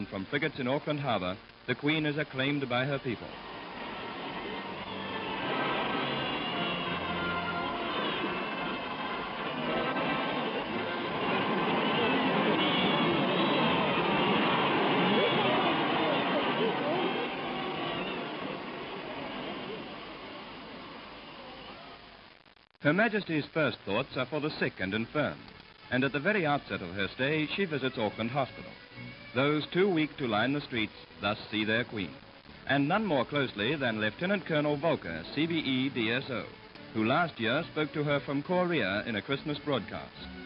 From frigates in Auckland Harbour, the Queen is acclaimed by her people. Her Majesty's first thoughts are for the sick and infirm, and at the very outset of her stay, she visits Auckland Hospital. Those too weak to line the streets thus see their Queen, and none more closely than Lieutenant Colonel Volker, CBE DSO, who last year spoke to her from Korea in a Christmas broadcast.